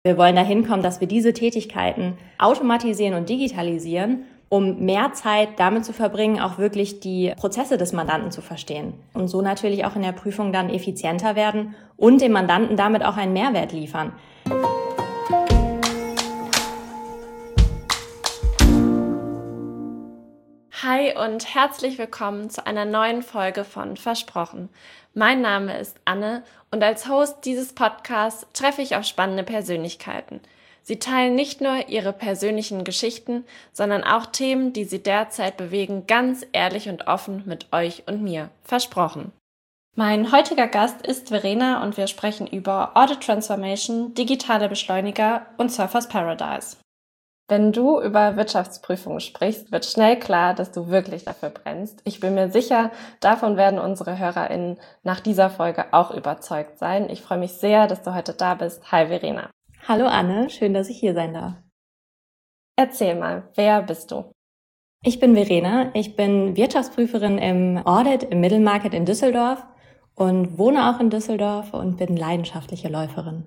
Wir wollen dahin kommen, dass wir diese Tätigkeiten automatisieren und digitalisieren, um mehr Zeit damit zu verbringen, auch wirklich die Prozesse des Mandanten zu verstehen. Und so natürlich auch in der Prüfung dann effizienter werden und dem Mandanten damit auch einen Mehrwert liefern. Hi und herzlich willkommen zu einer neuen Folge von Versprochen. Mein Name ist Anne und als Host dieses Podcasts treffe ich auf spannende Persönlichkeiten. Sie teilen nicht nur ihre persönlichen Geschichten, sondern auch Themen, die sie derzeit bewegen, ganz ehrlich und offen mit euch und mir. Versprochen. Mein heutiger Gast ist Verena und wir sprechen über Audit Transformation, digitale Beschleuniger und Surfers Paradise. Wenn du über Wirtschaftsprüfungen sprichst, wird schnell klar, dass du wirklich dafür brennst. Ich bin mir sicher, davon werden unsere HörerInnen nach dieser Folge auch überzeugt sein. Ich freue mich sehr, dass du heute da bist. Hi Verena. Hallo Anne, schön, dass ich hier sein darf. Erzähl mal, wer bist du? Ich bin Verena, ich bin Wirtschaftsprüferin im Audit im Middle Market in Düsseldorf und wohne auch in Düsseldorf und bin leidenschaftliche Läuferin.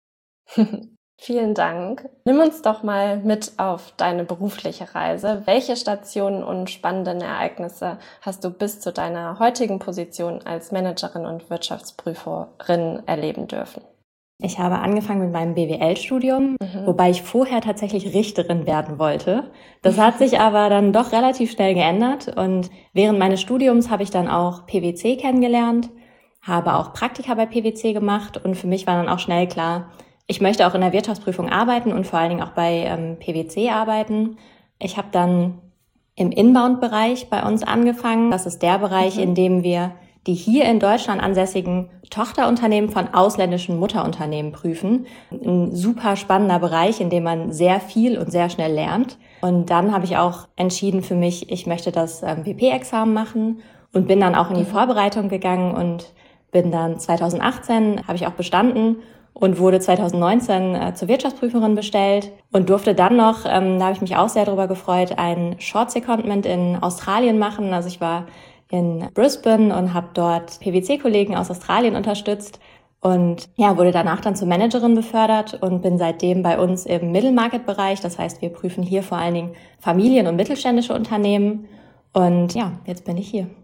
Vielen Dank. Nimm uns doch mal mit auf deine berufliche Reise. Welche Stationen und spannenden Ereignisse hast du bis zu deiner heutigen Position als Managerin und Wirtschaftsprüferin erleben dürfen? Ich habe angefangen mit meinem BWL-Studium, wobei ich vorher tatsächlich Richterin werden wollte. Das hat sich aber dann doch relativ schnell geändert und während meines Studiums habe ich dann auch PwC kennengelernt, habe auch Praktika bei PwC gemacht und für mich war dann auch schnell klar, ich möchte auch in der Wirtschaftsprüfung arbeiten und vor allen Dingen auch bei PwC arbeiten. Ich habe dann im Inbound-Bereich bei uns angefangen. Das ist der Bereich, in dem wir die hier in Deutschland ansässigen Tochterunternehmen von ausländischen Mutterunternehmen prüfen. Ein super spannender Bereich, in dem man sehr viel und sehr schnell lernt. Und dann habe ich auch entschieden für mich, ich möchte das WP-Examen machen und bin dann auch in die Vorbereitung gegangen und bin dann 2018, habe ich auch bestanden und wurde 2019 zur Wirtschaftsprüferin bestellt und durfte dann noch, da habe ich mich auch sehr darüber gefreut, ein Short Secondment in Australien machen. Also ich war in Brisbane und habe dort PwC-Kollegen aus Australien unterstützt und ja, wurde danach dann zur Managerin befördert und bin seitdem bei uns im Middle-Market-Bereich. Das heißt, wir prüfen hier vor allen Dingen Familien- und mittelständische Unternehmen und ja, jetzt bin ich hier.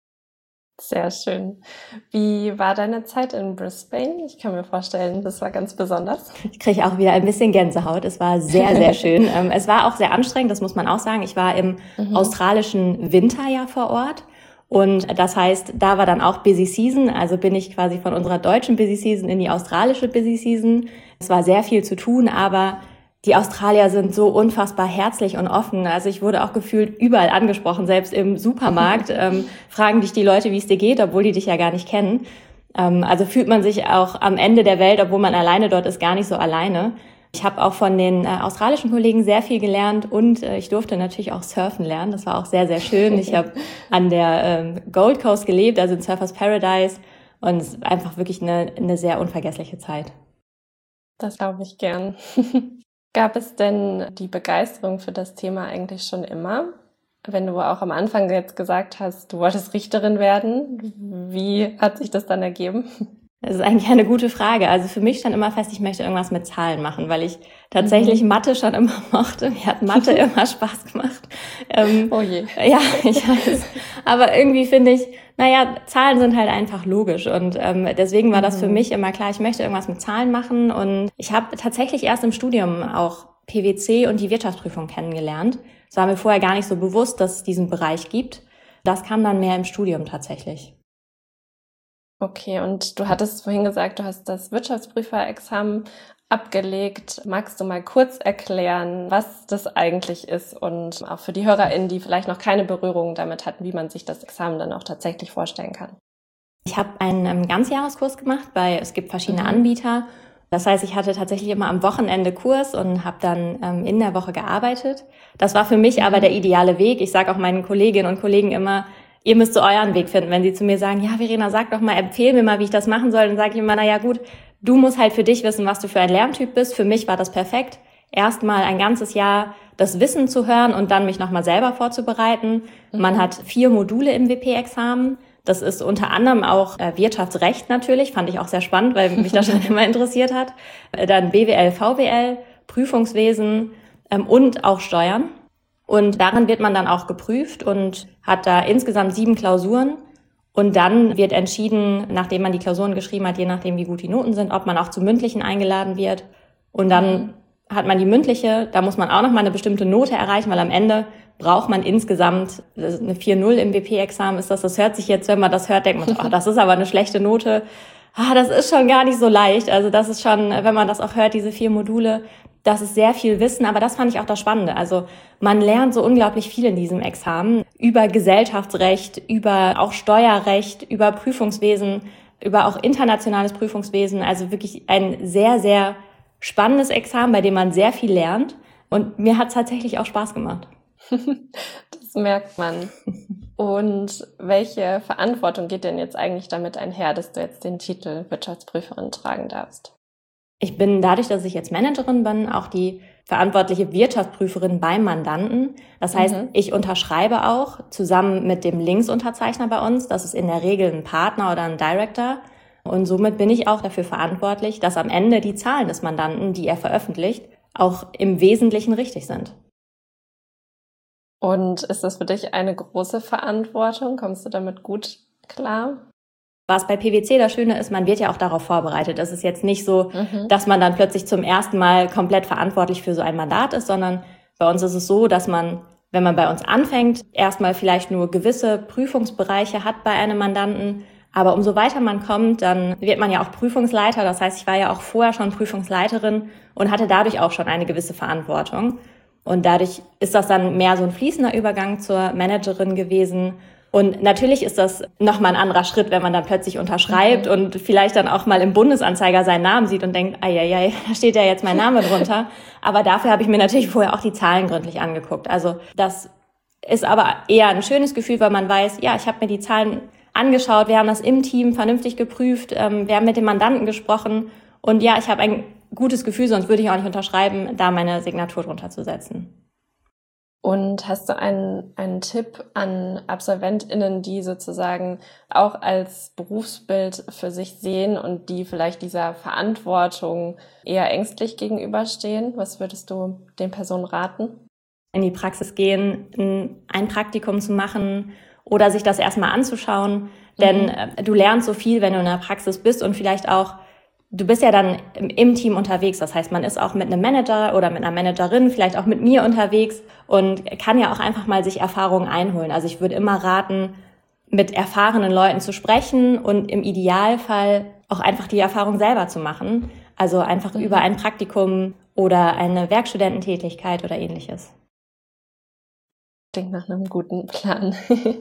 Sehr schön. Wie war deine Zeit in Brisbane? Ich kann mir vorstellen, das war ganz besonders. Ich kriege auch wieder ein bisschen Gänsehaut. Es war sehr, sehr schön. Es war auch sehr anstrengend, das muss man auch sagen. Ich war im australischen Winter ja vor Ort. Und das heißt, da war dann auch Busy Season. Also bin ich quasi von unserer deutschen Busy Season in die australische Busy Season. Es war sehr viel zu tun, aber die Australier sind so unfassbar herzlich und offen. Also ich wurde auch gefühlt überall angesprochen, selbst im Supermarkt fragen dich die Leute, wie es dir geht, obwohl die dich ja gar nicht kennen. Also fühlt man sich auch am Ende der Welt, obwohl man alleine dort ist, gar nicht so alleine. Ich habe auch von den australischen Kollegen sehr viel gelernt und ich durfte natürlich auch surfen lernen. Das war auch sehr, sehr schön. Ich habe an der Gold Coast gelebt, also in Surfers Paradise und es ist einfach wirklich eine sehr unvergessliche Zeit. Das glaube ich gern. Gab es denn die Begeisterung für das Thema eigentlich schon immer? Wenn du auch am Anfang jetzt gesagt hast, du wolltest Richterin werden, wie hat sich das dann ergeben? Das ist eigentlich eine gute Frage. Also für mich stand immer fest, ich möchte irgendwas mit Zahlen machen, weil ich tatsächlich Mathe schon immer mochte. Mir hat Mathe immer Spaß gemacht. Oh je. Ja, ich weiß. Aber irgendwie finde ich, Zahlen sind halt einfach logisch und deswegen war das für mich immer klar, ich möchte irgendwas mit Zahlen machen und ich habe tatsächlich erst im Studium auch PwC und die Wirtschaftsprüfung kennengelernt. Es war mir vorher gar nicht so bewusst, dass es diesen Bereich gibt. Das kam dann mehr im Studium tatsächlich. Okay, und du hattest vorhin gesagt, du hast das Wirtschaftsprüferexamen abgelegt. Magst du mal kurz erklären, was das eigentlich ist und auch für die HörerInnen, die vielleicht noch keine Berührung damit hatten, wie man sich das Examen dann auch tatsächlich vorstellen kann? Ich habe einen Ganzjahreskurs gemacht, es gibt verschiedene Anbieter. Das heißt, ich hatte tatsächlich immer am Wochenende Kurs und habe dann in der Woche gearbeitet. Das war für mich aber der ideale Weg. Ich sage auch meinen Kolleginnen und Kollegen immer, ihr müsst so euren Weg finden. Wenn sie zu mir sagen, ja Verena, sag doch mal, empfehl mir mal, wie ich das machen soll, dann sage ich immer, gut, du musst halt für dich wissen, was du für ein Lerntyp bist. Für mich war das perfekt. Erstmal ein ganzes Jahr das Wissen zu hören und dann mich nochmal selber vorzubereiten. Man hat 4 Module im WP-Examen. Das ist unter anderem auch Wirtschaftsrecht natürlich, fand ich auch sehr spannend, weil mich das schon immer interessiert hat. Dann BWL, VWL, Prüfungswesen und auch Steuern. Und darin wird man dann auch geprüft und hat da insgesamt 7 Klausuren. Und dann wird entschieden, nachdem man die Klausuren geschrieben hat, je nachdem wie gut die Noten sind, ob man auch zu mündlichen eingeladen wird. Und dann hat man die mündliche, da muss man auch nochmal eine bestimmte Note erreichen, weil am Ende braucht man insgesamt eine 4,0 im WP-Examen. Das hört sich jetzt, wenn man das hört, denkt man, oh, das ist aber eine schlechte Note. Das ist schon gar nicht so leicht. Also das ist schon, wenn man das auch hört, diese 4 Module, das ist sehr viel Wissen, aber das fand ich auch das Spannende. Also man lernt so unglaublich viel in diesem Examen über Gesellschaftsrecht, über auch Steuerrecht, über Prüfungswesen, über auch internationales Prüfungswesen. Also wirklich ein sehr, sehr spannendes Examen, bei dem man sehr viel lernt. Und mir hat es tatsächlich auch Spaß gemacht. Das merkt man. Und welche Verantwortung geht denn jetzt eigentlich damit einher, dass du jetzt den Titel Wirtschaftsprüferin tragen darfst? Ich bin dadurch, dass ich jetzt Managerin bin, auch die verantwortliche Wirtschaftsprüferin beim Mandanten. Das heißt, ich unterschreibe auch zusammen mit dem Linksunterzeichner bei uns. Das ist in der Regel ein Partner oder ein Director. Und somit bin ich auch dafür verantwortlich, dass am Ende die Zahlen des Mandanten, die er veröffentlicht, auch im Wesentlichen richtig sind. Und ist das für dich eine große Verantwortung? Kommst du damit gut klar? Was bei PwC das Schöne ist, man wird ja auch darauf vorbereitet. Es ist jetzt nicht so, dass man dann plötzlich zum ersten Mal komplett verantwortlich für so ein Mandat ist, sondern bei uns ist es so, dass man, wenn man bei uns anfängt, erstmal vielleicht nur gewisse Prüfungsbereiche hat bei einem Mandanten. Aber umso weiter man kommt, dann wird man ja auch Prüfungsleiter. Das heißt, ich war ja auch vorher schon Prüfungsleiterin und hatte dadurch auch schon eine gewisse Verantwortung. Und dadurch ist das dann mehr so ein fließender Übergang zur Managerin gewesen. Und natürlich ist das nochmal ein anderer Schritt, wenn man dann plötzlich unterschreibt und vielleicht dann auch mal im Bundesanzeiger seinen Namen sieht und denkt, da steht ja jetzt mein Name drunter. Aber dafür habe ich mir natürlich vorher auch die Zahlen gründlich angeguckt. Also das ist aber eher ein schönes Gefühl, weil man weiß, ja, ich habe mir die Zahlen angeschaut, wir haben das im Team vernünftig geprüft, wir haben mit dem Mandanten gesprochen und ja, ich habe ein gutes Gefühl, sonst würde ich auch nicht unterschreiben, da meine Signatur drunter zu setzen. Und hast du einen Tipp an AbsolventInnen, die sozusagen auch als Berufsbild für sich sehen und die vielleicht dieser Verantwortung eher ängstlich gegenüberstehen? Was würdest du den Personen raten? In die Praxis gehen, ein Praktikum zu machen oder sich das erstmal anzuschauen. Denn du lernst so viel, wenn du in der Praxis bist und vielleicht auch, du bist ja dann im Team unterwegs. Das heißt, man ist auch mit einem Manager oder mit einer Managerin, vielleicht auch mit mir unterwegs und kann ja auch einfach mal sich Erfahrungen einholen. Also ich würde immer raten, mit erfahrenen Leuten zu sprechen und im Idealfall auch einfach die Erfahrung selber zu machen. Also einfach über ein Praktikum oder eine Werkstudententätigkeit oder Ähnliches. Klingt nach einem guten Plan.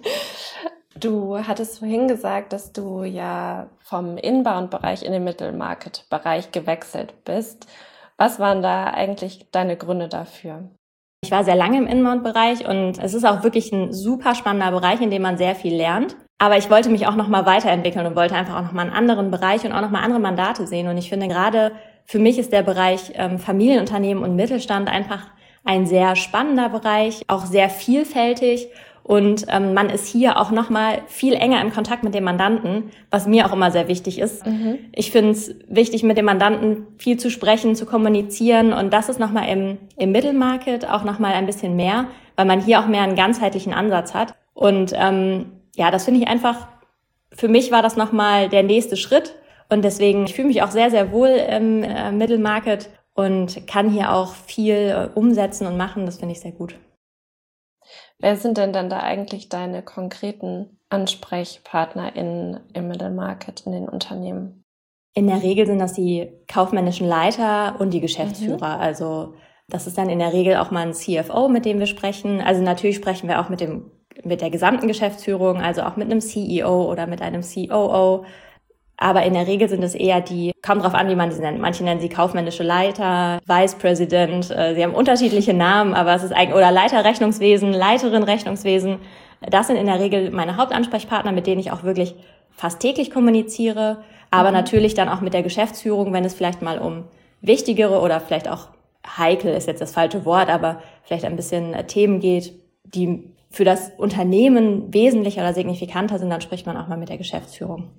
Du hattest vorhin gesagt, dass du ja vom Inbound-Bereich in den Middle-Market-Bereich gewechselt bist. Was waren da eigentlich deine Gründe dafür? Ich war sehr lange im Inbound-Bereich und es ist auch wirklich ein super spannender Bereich, in dem man sehr viel lernt. Aber ich wollte mich auch nochmal weiterentwickeln und wollte einfach auch nochmal einen anderen Bereich und auch nochmal andere Mandate sehen. Und ich finde gerade für mich ist der Bereich Familienunternehmen und Mittelstand einfach ein sehr spannender Bereich, auch sehr vielfältig. Und man ist hier auch nochmal viel enger im Kontakt mit dem Mandanten, was mir auch immer sehr wichtig ist. Ich finde es wichtig, mit dem Mandanten viel zu sprechen, zu kommunizieren. Und das ist nochmal im Middle Market auch nochmal ein bisschen mehr, weil man hier auch mehr einen ganzheitlichen Ansatz hat. Und das finde ich einfach, für mich war das nochmal der nächste Schritt. Und deswegen, ich fühle mich auch sehr, sehr wohl im Middle Market und kann hier auch viel umsetzen und machen. Das finde ich sehr gut. Wer sind denn dann da eigentlich deine konkreten AnsprechpartnerInnen im Middle Market in den Unternehmen? In der Regel sind das die kaufmännischen Leiter und die Geschäftsführer. Also das ist dann in der Regel auch mal ein CFO, mit dem wir sprechen. Also natürlich sprechen wir auch mit der gesamten Geschäftsführung, also auch mit einem CEO oder mit einem COO. Aber in der Regel sind es eher kommt drauf an, wie man sie nennt. Manche nennen sie kaufmännische Leiter, Vice President. Sie haben unterschiedliche Namen, aber es ist eigentlich, oder Leiter Rechnungswesen, Leiterin Rechnungswesen. Das sind in der Regel meine Hauptansprechpartner, mit denen ich auch wirklich fast täglich kommuniziere. Aber natürlich dann auch mit der Geschäftsführung, wenn es vielleicht mal um wichtigere oder vielleicht auch heikel ist jetzt das falsche Wort, aber vielleicht ein bisschen Themen geht, die für das Unternehmen wesentlicher oder signifikanter sind, dann spricht man auch mal mit der Geschäftsführung.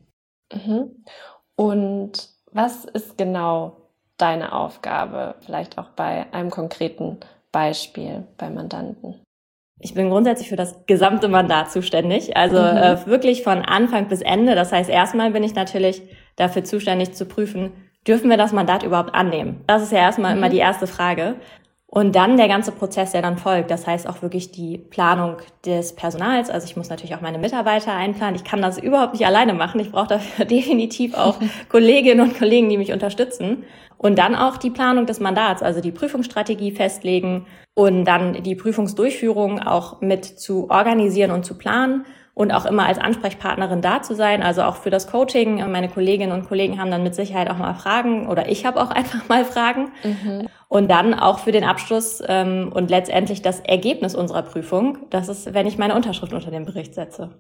Und was ist genau deine Aufgabe, vielleicht auch bei einem konkreten Beispiel bei Mandanten? Ich bin grundsätzlich für das gesamte Mandat zuständig, also wirklich von Anfang bis Ende. Das heißt, erstmal bin ich natürlich dafür zuständig zu prüfen, dürfen wir das Mandat überhaupt annehmen? Das ist ja erstmal immer die erste Frage. Und dann der ganze Prozess, der dann folgt. Das heißt auch wirklich die Planung des Personals. Also ich muss natürlich auch meine Mitarbeiter einplanen. Ich kann das überhaupt nicht alleine machen. Ich brauche dafür definitiv auch Kolleginnen und Kollegen, die mich unterstützen. Und dann auch die Planung des Mandats, also die Prüfungsstrategie festlegen und dann die Prüfungsdurchführung auch mit zu organisieren und zu planen und auch immer als Ansprechpartnerin da zu sein, also auch für das Coaching. Meine Kolleginnen und Kollegen haben dann mit Sicherheit auch mal Fragen oder ich habe auch einfach mal Fragen. Und dann auch für den Abschluss und letztendlich das Ergebnis unserer Prüfung, das ist, wenn ich meine Unterschrift unter den Bericht setze.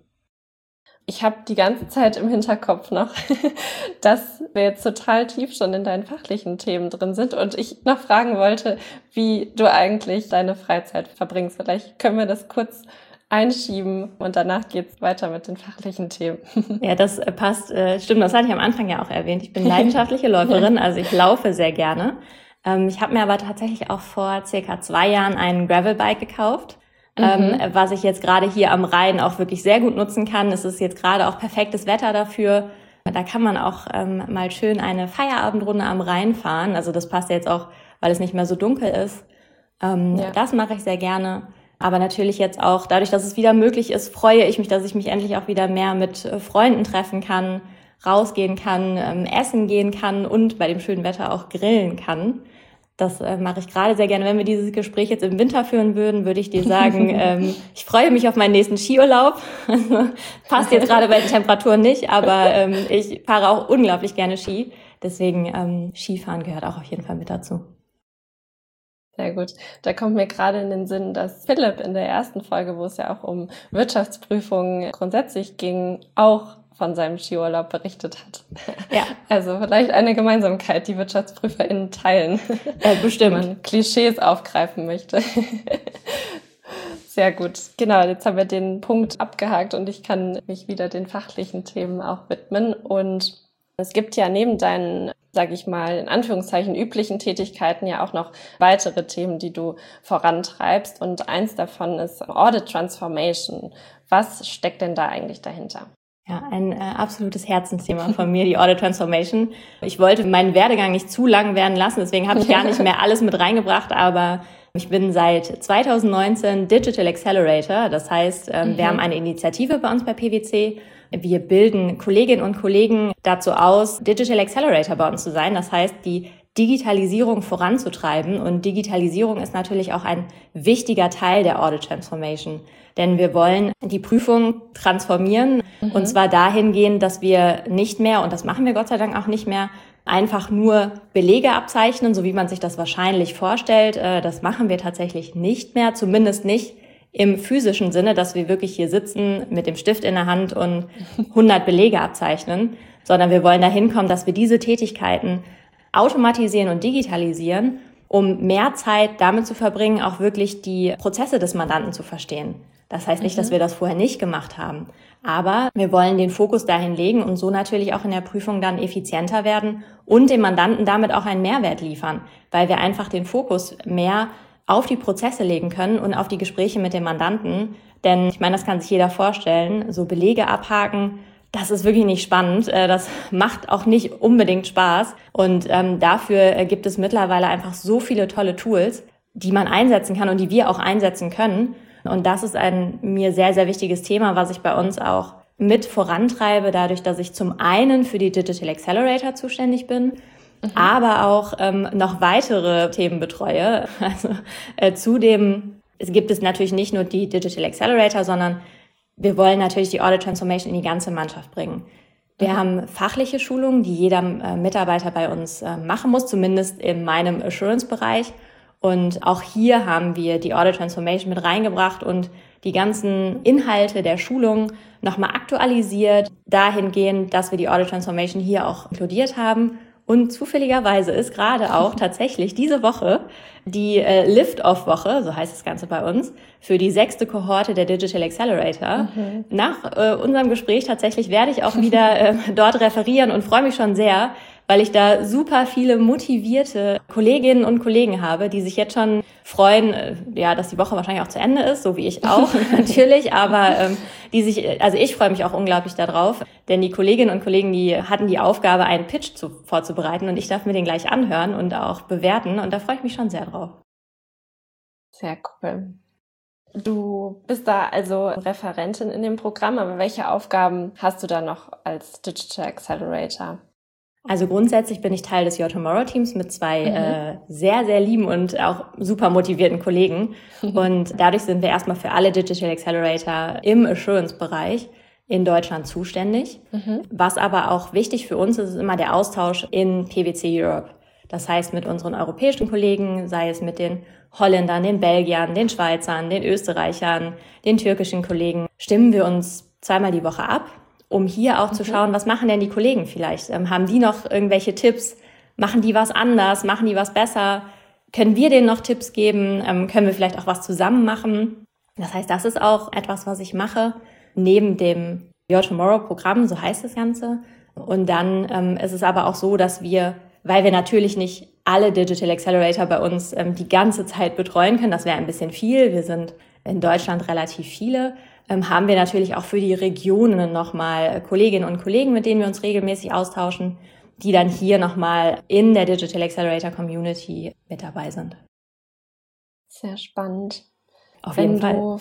Ich habe die ganze Zeit im Hinterkopf noch, dass wir jetzt total tief schon in deinen fachlichen Themen drin sind und ich noch fragen wollte, wie du eigentlich deine Freizeit verbringst. Vielleicht können wir das kurz einschieben und danach geht's weiter mit den fachlichen Themen. Ja, das passt. Stimmt, das hatte ich am Anfang ja auch erwähnt. Ich bin leidenschaftliche Läuferin, also ich laufe sehr gerne. Ich habe mir aber tatsächlich auch vor circa 2 Jahren ein Gravelbike gekauft. Was ich jetzt gerade hier am Rhein auch wirklich sehr gut nutzen kann. Es ist jetzt gerade auch perfektes Wetter dafür. Da kann man auch mal schön eine Feierabendrunde am Rhein fahren. Also das passt jetzt auch, weil es nicht mehr so dunkel ist. Das mache ich sehr gerne. Aber natürlich jetzt auch, dadurch, dass es wieder möglich ist, freue ich mich, dass ich mich endlich auch wieder mehr mit Freunden treffen kann, rausgehen kann, essen gehen kann und bei dem schönen Wetter auch grillen kann. Das mache ich gerade sehr gerne. Wenn wir dieses Gespräch jetzt im Winter führen würden, würde ich dir sagen, ich freue mich auf meinen nächsten Skiurlaub. Passt jetzt gerade bei den Temperaturen nicht, aber ich fahre auch unglaublich gerne Ski. Deswegen Skifahren gehört auch auf jeden Fall mit dazu. Sehr gut. Da kommt mir gerade in den Sinn, dass Philipp in der ersten Folge, wo es ja auch um Wirtschaftsprüfungen grundsätzlich ging, auch von seinem Skiurlaub berichtet hat. Ja. Also vielleicht eine Gemeinsamkeit, die WirtschaftsprüferInnen teilen. Bestimmt. Wenn man Klischees aufgreifen möchte. Sehr gut. Genau, jetzt haben wir den Punkt abgehakt und ich kann mich wieder den fachlichen Themen auch widmen. Und es gibt ja neben deinen, sage ich mal, in Anführungszeichen üblichen Tätigkeiten ja auch noch weitere Themen, die du vorantreibst. Und eins davon ist Audit Transformation. Was steckt denn da eigentlich dahinter? Ja, ein absolutes Herzensthema von mir, die Audit Transformation. Ich wollte meinen Werdegang nicht zu lang werden lassen, deswegen habe ich gar nicht mehr alles mit reingebracht, aber ich bin seit 2019 Digital Accelerator. Das heißt, wir haben eine Initiative bei uns bei PwC. Wir bilden Kolleginnen und Kollegen dazu aus, Digital Accelerator bei uns zu sein. Das heißt, die Digitalisierung voranzutreiben. Und Digitalisierung ist natürlich auch ein wichtiger Teil der Audit Transformation. Denn wir wollen die Prüfung transformieren. Und zwar dahingehend, dass wir nicht mehr, und das machen wir Gott sei Dank auch nicht mehr, einfach nur Belege abzeichnen, so wie man sich das wahrscheinlich vorstellt. Das machen wir tatsächlich nicht mehr, zumindest nicht im physischen Sinne, dass wir wirklich hier sitzen mit dem Stift in der Hand und 100 Belege abzeichnen, sondern wir wollen dahin kommen, dass wir diese Tätigkeiten automatisieren und digitalisieren, um mehr Zeit damit zu verbringen, auch wirklich die Prozesse des Mandanten zu verstehen. Das heißt nicht, dass wir das vorher nicht gemacht haben, aber wir wollen den Fokus dahin legen und so natürlich auch in der Prüfung dann effizienter werden und dem Mandanten damit auch einen Mehrwert liefern, weil wir einfach den Fokus mehr auf die Prozesse legen können und auf die Gespräche mit dem Mandanten. Denn ich meine, das kann sich jeder vorstellen, so Belege abhaken, das ist wirklich nicht spannend. Das macht auch nicht unbedingt Spaß. Und dafür gibt es mittlerweile einfach so viele tolle Tools, die man einsetzen kann und die wir auch einsetzen können. Und das ist ein mir sehr, sehr wichtiges Thema, was ich bei uns auch mit vorantreibe, dadurch, dass ich zum einen für die Digital Accelerator zuständig bin, aber auch noch weitere Themen betreue. Also zudem gibt es natürlich nicht nur die Digital Accelerator, sondern wir wollen natürlich die Audit Transformation in die ganze Mannschaft bringen. Wir haben fachliche Schulungen, die jeder Mitarbeiter bei uns machen muss, zumindest in meinem Assurance-Bereich. Und auch hier haben wir die Audit Transformation mit reingebracht und die ganzen Inhalte der Schulung nochmal aktualisiert, dahingehend, dass wir die Audit Transformation hier auch inkludiert haben Und zufälligerweise ist gerade auch tatsächlich diese Woche die Lift-Off-Woche, so heißt das Ganze bei uns, für die 6. Kohorte der Digital Accelerator. Nach unserem Gespräch tatsächlich werde ich auch wieder dort referieren und freue mich schon sehr, weil ich da super viele motivierte Kolleginnen und Kollegen habe, die sich jetzt schon freuen, dass die Woche wahrscheinlich auch zu Ende ist, so wie ich auch natürlich, aber ich freue mich auch unglaublich darauf, denn die Kolleginnen und Kollegen, die hatten die Aufgabe, einen Pitch vorzubereiten und ich darf mir den gleich anhören und auch bewerten und da freue ich mich schon sehr drauf. Sehr cool. Du bist da also Referentin in dem Programm, aber welche Aufgaben hast du da noch als Digital Accelerator? Also grundsätzlich bin ich Teil des Your Tomorrow Teams mit zwei sehr, sehr lieben und auch super motivierten Kollegen. Und dadurch sind wir erstmal für alle Digital Accelerator im Assurance-Bereich in Deutschland zuständig. Was aber auch wichtig für uns ist, ist immer der Austausch in PwC Europe. Das heißt mit unseren europäischen Kollegen, sei es mit den Holländern, den Belgiern, den Schweizern, den Österreichern, den türkischen Kollegen, stimmen wir uns zweimal die Woche ab, um hier auch zu schauen, was machen denn die Kollegen vielleicht? Haben die noch irgendwelche Tipps? Machen die was anders? Machen die was besser? Können wir denen noch Tipps geben? Können wir vielleicht auch was zusammen machen? Das heißt, das ist auch etwas, was ich mache, neben dem Your Tomorrow Programm, so heißt das Ganze. Und dann ist es aber auch so, dass wir, weil wir natürlich nicht alle Digital Accelerator bei uns die ganze Zeit betreuen können, das wäre ein bisschen viel, wir sind in Deutschland relativ viele, haben wir natürlich auch für die Regionen nochmal Kolleginnen und Kollegen, mit denen wir uns regelmäßig austauschen, die dann hier nochmal in der Digital Accelerator Community mit dabei sind. Sehr spannend. Auf jeden Fall.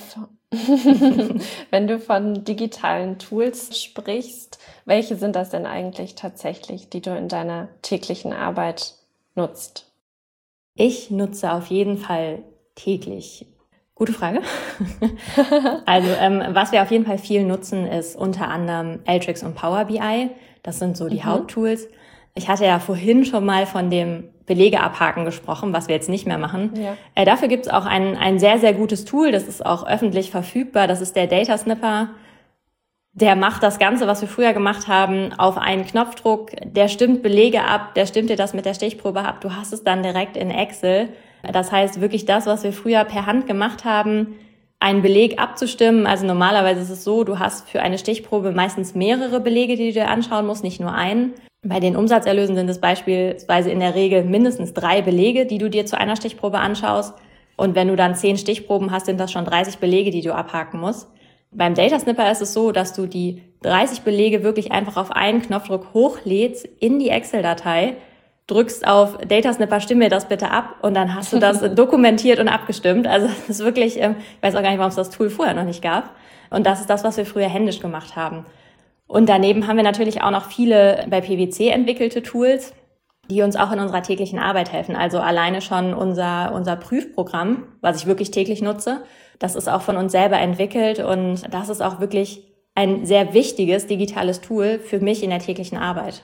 Wenn du von digitalen Tools sprichst, welche sind das denn eigentlich tatsächlich, die du in deiner täglichen Arbeit nutzt? Ich nutze auf jeden Fall täglich. Gute Frage. Also was wir auf jeden Fall viel nutzen, ist unter anderem Alteryx und Power BI. Das sind so die Haupttools. Ich hatte ja vorhin schon mal von dem Belege abhaken gesprochen, was wir jetzt nicht mehr machen. Ja. Dafür gibt es auch ein sehr, sehr gutes Tool. Das ist auch öffentlich verfügbar. Das ist der Data Snipper. Der macht das Ganze, was wir früher gemacht haben, auf einen Knopfdruck. Der stimmt Belege ab, der stimmt dir das mit der Stichprobe ab. Du hast es dann direkt in Excel. Das heißt wirklich das, was wir früher per Hand gemacht haben, einen Beleg abzustimmen. Also normalerweise ist es so, du hast für eine Stichprobe meistens mehrere Belege, die du dir anschauen musst, nicht nur einen. Bei den Umsatzerlösen sind es beispielsweise in der Regel mindestens 3 Belege, die du dir zu einer Stichprobe anschaust. Und wenn du dann 10 Stichproben hast, sind das schon 30 Belege, die du abhaken musst. Beim Data Snipper ist es so, dass du die 30 Belege wirklich einfach auf einen Knopfdruck hochlädst in die Excel-Datei, drückst auf Data Snipper, stimm mir das bitte ab und dann hast du das dokumentiert und abgestimmt. Also das ist wirklich, ich weiß auch gar nicht, warum es das Tool vorher noch nicht gab. Und das ist das, was wir früher händisch gemacht haben. Und daneben haben wir natürlich auch noch viele bei PwC entwickelte Tools, die uns auch in unserer täglichen Arbeit helfen. Also alleine schon unser Prüfprogramm, was ich wirklich täglich nutze, das ist auch von uns selber entwickelt und das ist auch wirklich ein sehr wichtiges digitales Tool für mich in der täglichen Arbeit.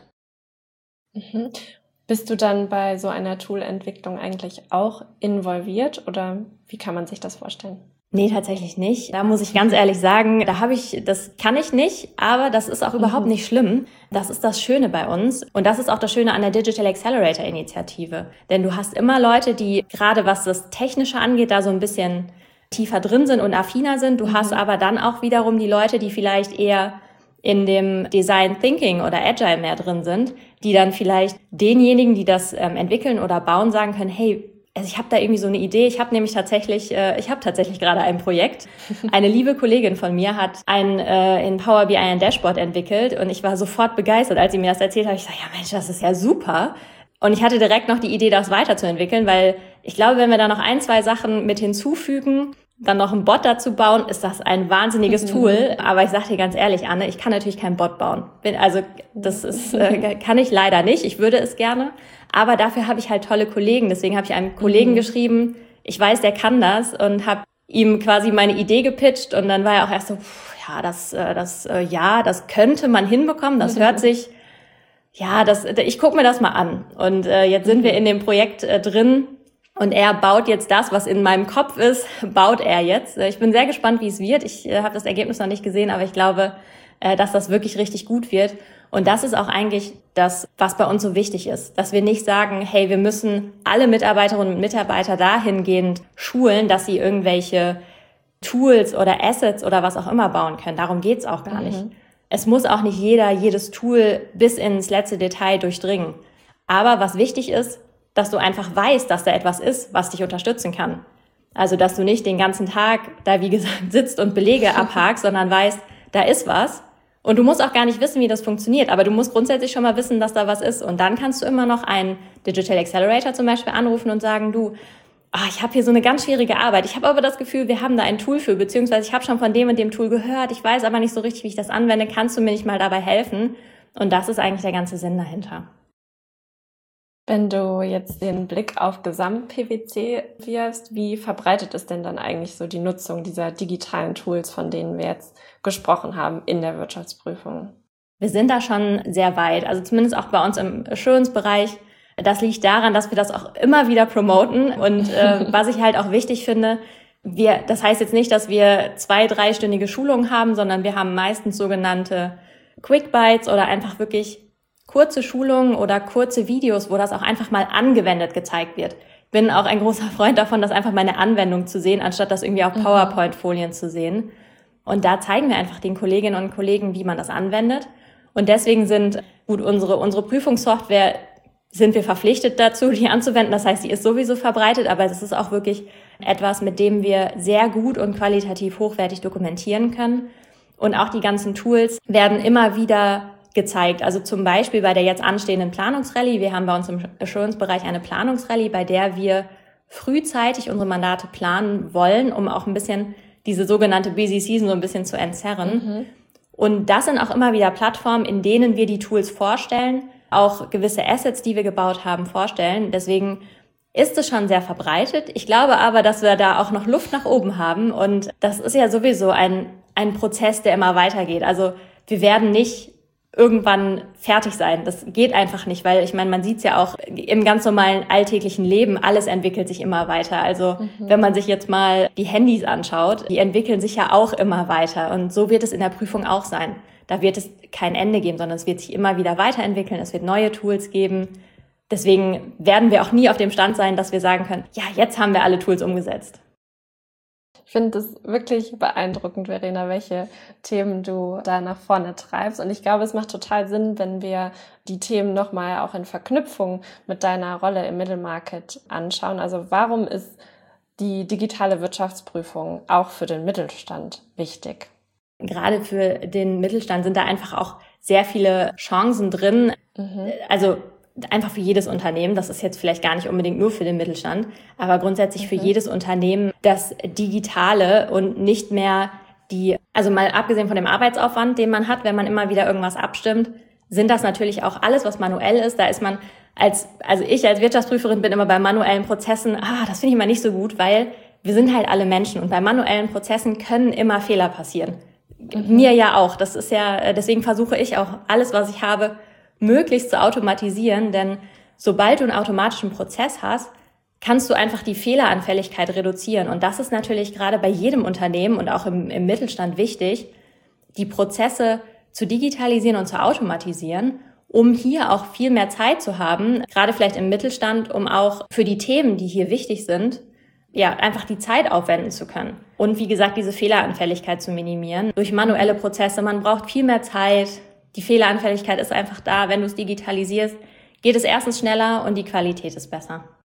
Bist du dann bei so einer Toolentwicklung eigentlich auch involviert oder wie kann man sich das vorstellen? Nee, tatsächlich nicht. Da muss ich ganz ehrlich sagen, das kann ich nicht, aber das ist auch überhaupt nicht schlimm. Das ist das Schöne bei uns und das ist auch das Schöne an der Digital Accelerator Initiative. Denn du hast immer Leute, die gerade was das Technische angeht, da so ein bisschen tiefer drin sind und affiner sind. Du hast aber dann auch wiederum die Leute, die vielleicht eher in dem Design Thinking oder Agile mehr drin sind, die dann vielleicht denjenigen, die das entwickeln oder bauen, sagen können, hey, also ich habe da irgendwie so eine Idee. Ich habe tatsächlich gerade ein Projekt. Eine liebe Kollegin von mir hat in Power BI ein Dashboard entwickelt und ich war sofort begeistert, als sie mir das erzählt hat. Ich sage, ja Mensch, das ist ja super. Und ich hatte direkt noch die Idee, das weiterzuentwickeln, weil ich glaube, wenn wir da noch 1, 2 Sachen mit hinzufügen, dann noch einen Bot dazu bauen, ist das ein wahnsinniges Tool. Aber ich sage dir ganz ehrlich, Anne, ich kann natürlich keinen Bot bauen. Kann ich leider nicht. Ich würde es gerne. Aber dafür habe ich halt tolle Kollegen. Deswegen habe ich einem Kollegen geschrieben, ich weiß, der kann das und habe ihm quasi meine Idee gepitcht. Und dann war er auch erst so, das könnte man hinbekommen. Das hört sich, ich gucke mir das mal an. Und jetzt sind wir in dem Projekt drin. Und er baut jetzt das, was in meinem Kopf ist, baut er jetzt. Ich bin sehr gespannt, wie es wird. Ich habe das Ergebnis noch nicht gesehen, aber ich glaube, dass das wirklich richtig gut wird. Und das ist auch eigentlich das, was bei uns so wichtig ist, dass wir nicht sagen, hey, wir müssen alle Mitarbeiterinnen und Mitarbeiter dahingehend schulen, dass sie irgendwelche Tools oder Assets oder was auch immer bauen können. Darum geht's auch gar nicht. Es muss auch nicht jeder jedes Tool bis ins letzte Detail durchdringen. Aber was wichtig ist, dass du einfach weißt, dass da etwas ist, was dich unterstützen kann. Also, dass du nicht den ganzen Tag da, wie gesagt, sitzt und Belege abhakst, sondern weißt, da ist was. Und du musst auch gar nicht wissen, wie das funktioniert, aber du musst grundsätzlich schon mal wissen, dass da was ist. Und dann kannst du immer noch einen Digital Accelerator zum Beispiel anrufen und sagen, du, ich habe hier so eine ganz schwierige Arbeit. Ich habe aber das Gefühl, wir haben da ein Tool für, beziehungsweise ich habe schon von dem und dem Tool gehört. Ich weiß aber nicht so richtig, wie ich das anwende. Kannst du mir nicht mal dabei helfen? Und das ist eigentlich der ganze Sinn dahinter. Wenn du jetzt den Blick auf Gesamt-PwC wirfst, wie verbreitet ist denn dann eigentlich so die Nutzung dieser digitalen Tools, von denen wir jetzt gesprochen haben in der Wirtschaftsprüfung? Wir sind da schon sehr weit, also zumindest auch bei uns im Assurance-Bereich. Das liegt daran, dass wir das auch immer wieder promoten und was ich halt auch wichtig finde, das heißt jetzt nicht, dass wir 2-3-stündige Schulungen haben, sondern wir haben meistens sogenannte Quick Bites oder einfach wirklich kurze Schulungen oder kurze Videos, wo das auch einfach mal angewendet gezeigt wird. Bin auch ein großer Freund davon, das einfach mal eine Anwendung zu sehen, anstatt das irgendwie auf PowerPoint-Folien zu sehen. Und da zeigen wir einfach den Kolleginnen und Kollegen, wie man das anwendet. Und deswegen sind unsere Prüfungssoftware sind wir verpflichtet dazu, die anzuwenden. Das heißt, die ist sowieso verbreitet, aber es ist auch wirklich etwas, mit dem wir sehr gut und qualitativ hochwertig dokumentieren können. Und auch die ganzen Tools werden immer wieder gezeigt. Also zum Beispiel bei der jetzt anstehenden Planungsrallye. Wir haben bei uns im Assurance-Bereich eine Planungsrallye, bei der wir frühzeitig unsere Mandate planen wollen, um auch ein bisschen diese sogenannte Busy Season so ein bisschen zu entzerren. Und das sind auch immer wieder Plattformen, in denen wir die Tools vorstellen, auch gewisse Assets, die wir gebaut haben, vorstellen. Deswegen ist es schon sehr verbreitet. Ich glaube aber, dass wir da auch noch Luft nach oben haben. Und das ist ja sowieso ein Prozess, der immer weitergeht. Also wir werden nicht irgendwann fertig sein. Das geht einfach nicht, weil ich meine, man sieht es ja auch im ganz normalen alltäglichen Leben, alles entwickelt sich immer weiter. Also wenn man sich jetzt mal die Handys anschaut, die entwickeln sich ja auch immer weiter und so wird es in der Prüfung auch sein. Da wird es kein Ende geben, sondern es wird sich immer wieder weiterentwickeln, es wird neue Tools geben. Deswegen werden wir auch nie auf dem Stand sein, dass wir sagen können, ja, jetzt haben wir alle Tools umgesetzt. Ich finde es wirklich beeindruckend, Verena, welche Themen du da nach vorne treibst. Und ich glaube, es macht total Sinn, wenn wir die Themen nochmal auch in Verknüpfung mit deiner Rolle im Middle Market anschauen. Also warum ist die digitale Wirtschaftsprüfung auch für den Mittelstand wichtig? Gerade für den Mittelstand sind da einfach auch sehr viele Chancen drin. Also einfach für jedes Unternehmen, das ist jetzt vielleicht gar nicht unbedingt nur für den Mittelstand, aber grundsätzlich für jedes Unternehmen das Digitale und nicht mehr also mal abgesehen von dem Arbeitsaufwand, den man hat, wenn man immer wieder irgendwas abstimmt, sind das natürlich auch alles, was manuell ist. Da ist man ich als Wirtschaftsprüferin bin immer bei manuellen Prozessen, das finde ich immer nicht so gut, weil wir sind halt alle Menschen und bei manuellen Prozessen können immer Fehler passieren. Mir ja auch. Das ist ja, deswegen versuche ich auch alles, was ich habe, möglichst zu automatisieren, denn sobald du einen automatischen Prozess hast, kannst du einfach die Fehleranfälligkeit reduzieren. Und das ist natürlich gerade bei jedem Unternehmen und auch im Mittelstand wichtig, die Prozesse zu digitalisieren und zu automatisieren, um hier auch viel mehr Zeit zu haben, gerade vielleicht im Mittelstand, um auch für die Themen, die hier wichtig sind, ja, einfach die Zeit aufwenden zu können. Und wie gesagt, diese Fehleranfälligkeit zu minimieren durch manuelle Prozesse. Man braucht viel mehr Zeit. Die Fehleranfälligkeit ist einfach da. Wenn du es digitalisierst, geht es erstens schneller und die Qualität ist besser.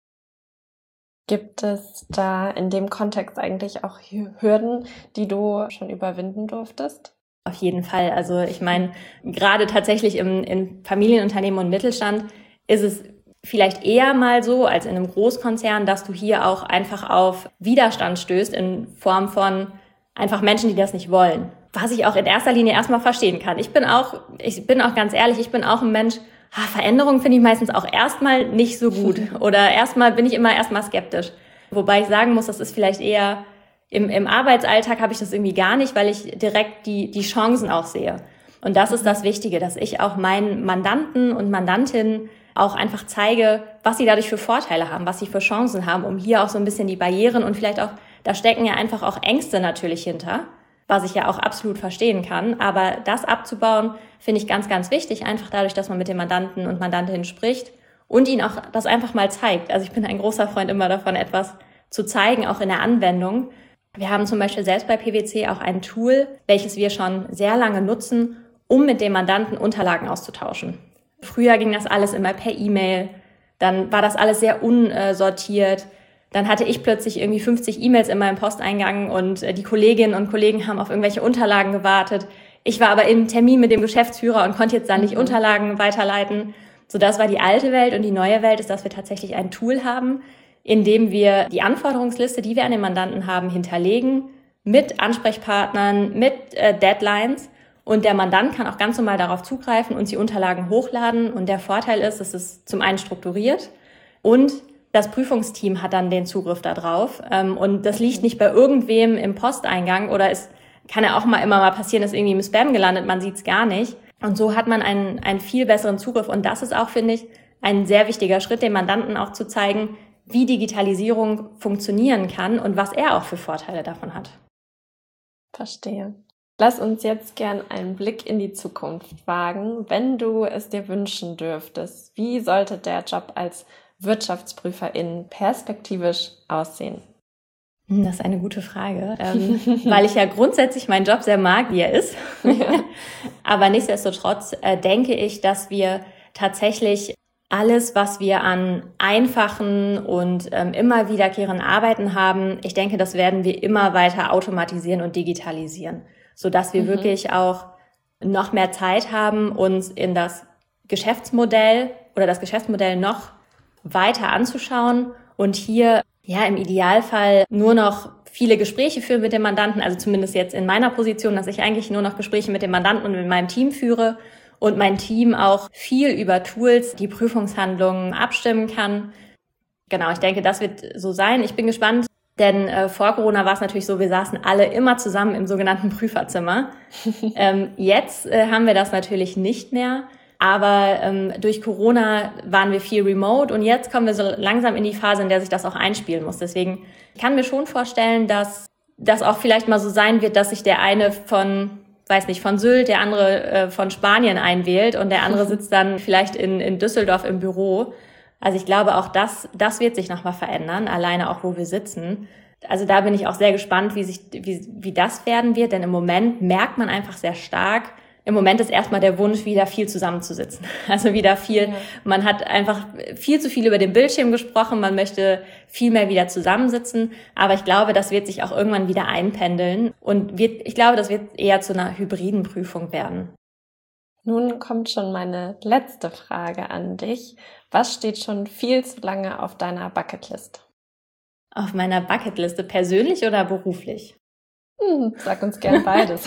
Gibt es da in dem Kontext eigentlich auch Hürden, die du schon überwinden durftest? Auf jeden Fall. Also ich meine, gerade tatsächlich in Familienunternehmen und Mittelstand ist es vielleicht eher mal so als in einem Großkonzern, dass du hier auch einfach auf Widerstand stößt in Form von einfach Menschen, die das nicht wollen. Was ich auch in erster Linie erstmal verstehen kann. Ich bin auch ganz ehrlich, ich bin auch ein Mensch, Veränderungen finde ich meistens auch erstmal nicht so gut. Oder bin ich immer erstmal skeptisch. Wobei ich sagen muss, das ist vielleicht eher im Arbeitsalltag habe ich das irgendwie gar nicht, weil ich direkt die Chancen auch sehe. Und das ist das Wichtige, dass ich auch meinen Mandanten und Mandantinnen auch einfach zeige, was sie dadurch für Vorteile haben, was sie für Chancen haben, um hier auch so ein bisschen die Barrieren und vielleicht auch, da stecken ja einfach auch Ängste natürlich hinter, was ich ja auch absolut verstehen kann. Aber das abzubauen, finde ich ganz, ganz wichtig, einfach dadurch, dass man mit den Mandanten und Mandantinnen spricht und ihnen auch das einfach mal zeigt. Also ich bin ein großer Freund immer davon, etwas zu zeigen, auch in der Anwendung. Wir haben zum Beispiel selbst bei PwC auch ein Tool, welches wir schon sehr lange nutzen, um mit dem Mandanten Unterlagen auszutauschen. Früher ging das alles immer per E-Mail, dann war das alles sehr unsortiert. Dann hatte ich plötzlich irgendwie 50 E-Mails in meinem Posteingang und die Kolleginnen und Kollegen haben auf irgendwelche Unterlagen gewartet. Ich war aber im Termin mit dem Geschäftsführer und konnte jetzt dann nicht Unterlagen weiterleiten. So, das war die alte Welt, und die neue Welt ist, dass wir tatsächlich ein Tool haben, in dem wir die Anforderungsliste, die wir an den Mandanten haben, hinterlegen, mit Ansprechpartnern, mit Deadlines, und der Mandant kann auch ganz normal darauf zugreifen und die Unterlagen hochladen, und der Vorteil ist, es ist zum einen strukturiert und das Prüfungsteam hat dann den Zugriff da drauf, und das liegt nicht bei irgendwem im Posteingang, oder es kann ja auch immer mal passieren, ist irgendwie im Spam gelandet, man sieht es gar nicht. Und so hat man einen viel besseren Zugriff. Und das ist auch, finde ich, ein sehr wichtiger Schritt, dem Mandanten auch zu zeigen, wie Digitalisierung funktionieren kann und was er auch für Vorteile davon hat. Verstehe. Lass uns jetzt gern einen Blick in die Zukunft wagen. Wenn du es dir wünschen dürftest, wie sollte der Job als Wirtschaftsprüferin perspektivisch aussehen? Das ist eine gute Frage, weil ich ja grundsätzlich meinen Job sehr mag, wie er ist. Ja. Aber nichtsdestotrotz denke ich, dass wir tatsächlich alles, was wir an einfachen und immer wiederkehrenden Arbeiten haben, ich denke, das werden wir immer weiter automatisieren und digitalisieren, sodass wir wirklich auch noch mehr Zeit haben, uns in das Geschäftsmodell noch weiter anzuschauen und hier im Idealfall nur noch viele Gespräche führen mit dem Mandanten, also zumindest jetzt in meiner Position, dass ich eigentlich nur noch Gespräche mit dem Mandanten und mit meinem Team führe und mein Team auch viel über Tools die Prüfungshandlungen abstimmen kann. Genau, ich denke, das wird so sein. Ich bin gespannt, denn vor Corona war es natürlich so, wir saßen alle immer zusammen im sogenannten Prüferzimmer. Jetzt haben wir das natürlich nicht mehr. Aber durch Corona waren wir viel remote, und jetzt kommen wir so langsam in die Phase, in der sich das auch einspielen muss. Deswegen kann ich mir schon vorstellen, dass das auch vielleicht mal so sein wird, dass sich der eine von Sylt, der andere von Spanien einwählt und der andere sitzt dann vielleicht in Düsseldorf im Büro. Also ich glaube, auch das wird sich nochmal verändern, alleine auch, wo wir sitzen. Also da bin ich auch sehr gespannt, wie das werden wird, denn im Moment merkt man einfach sehr stark, im Moment ist erstmal der Wunsch, wieder viel zusammenzusitzen. Also wieder viel, man hat einfach viel zu viel über den Bildschirm gesprochen, man möchte viel mehr wieder zusammensitzen. Aber ich glaube, das wird sich auch irgendwann wieder einpendeln. Und ich glaube, das wird eher zu einer hybriden Prüfung werden. Nun kommt schon meine letzte Frage an dich. Was steht schon viel zu lange auf deiner Bucketlist? Auf meiner Bucketliste, persönlich oder beruflich? Sag uns gern beides.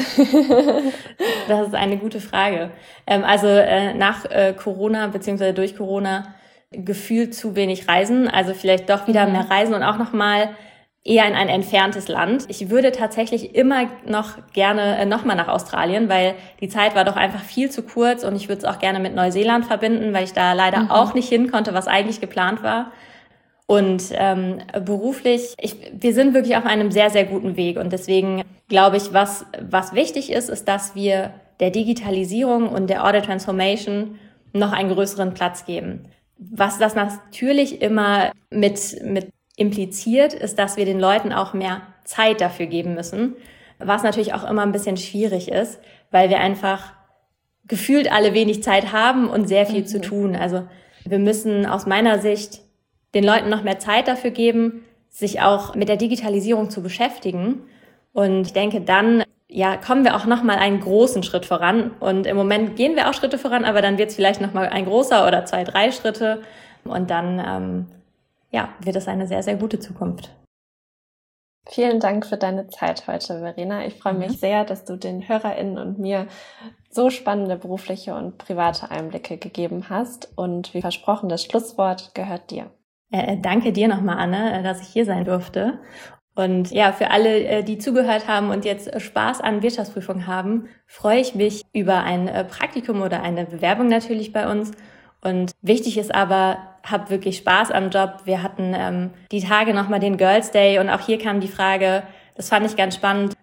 Das ist eine gute Frage. Nach Corona bzw. durch Corona gefühlt zu wenig Reisen, also vielleicht doch wieder mehr Reisen und auch nochmal eher in ein entferntes Land. Ich würde tatsächlich immer noch gerne nochmal nach Australien, weil die Zeit war doch einfach viel zu kurz, und ich würde es auch gerne mit Neuseeland verbinden, weil ich da leider auch nicht hin konnte, was eigentlich geplant war. Und beruflich, wir sind wirklich auf einem sehr, sehr guten Weg. Und deswegen glaube ich, was wichtig ist, dass wir der Digitalisierung und der Audit Transformation noch einen größeren Platz geben. Was das natürlich immer mit impliziert, ist, dass wir den Leuten auch mehr Zeit dafür geben müssen. Was natürlich auch immer ein bisschen schwierig ist, weil wir einfach gefühlt alle wenig Zeit haben und sehr viel zu tun. Also wir müssen aus meiner Sicht den Leuten noch mehr Zeit dafür geben, sich auch mit der Digitalisierung zu beschäftigen. Und ich denke, dann kommen wir auch noch mal einen großen Schritt voran. Und im Moment gehen wir auch Schritte voran, aber dann wird es vielleicht noch mal ein großer oder 2, 3 Schritte. Und dann wird es eine sehr, sehr gute Zukunft. Vielen Dank für deine Zeit heute, Verena. Ich freue mich sehr, dass du den HörerInnen und mir so spannende berufliche und private Einblicke gegeben hast. Und wie versprochen, das Schlusswort gehört dir. Danke dir nochmal, Anne, dass ich hier sein durfte. Und für alle, die zugehört haben und jetzt Spaß an Wirtschaftsprüfung haben, freue ich mich über ein Praktikum oder eine Bewerbung natürlich bei uns. Und wichtig ist aber, hab wirklich Spaß am Job. Wir hatten die Tage nochmal den Girls Day, und auch hier kam die Frage, das fand ich ganz spannend,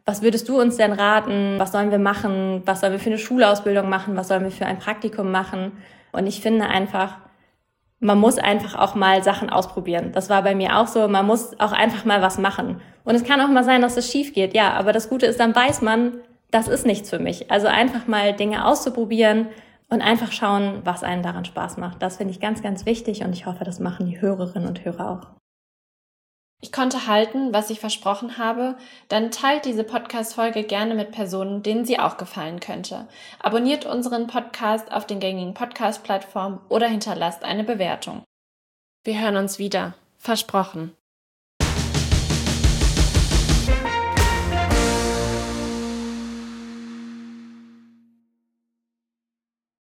was würdest du uns denn raten? Was sollen wir machen? Was sollen wir für eine Schulausbildung machen? Was sollen wir für ein Praktikum machen? Und ich finde einfach, man muss einfach auch mal Sachen ausprobieren. Das war bei mir auch so. Man muss auch einfach mal was machen. Und es kann auch mal sein, dass es schief geht. Ja, aber das Gute ist, dann weiß man, das ist nichts für mich. Also einfach mal Dinge auszuprobieren und einfach schauen, was einem daran Spaß macht. Das finde ich ganz, ganz wichtig und ich hoffe, das machen die Hörerinnen und Hörer auch. Ich konnte halten, was ich versprochen habe, dann teilt diese Podcast-Folge gerne mit Personen, denen sie auch gefallen könnte. Abonniert unseren Podcast auf den gängigen Podcast-Plattformen oder hinterlasst eine Bewertung. Wir hören uns wieder. Versprochen.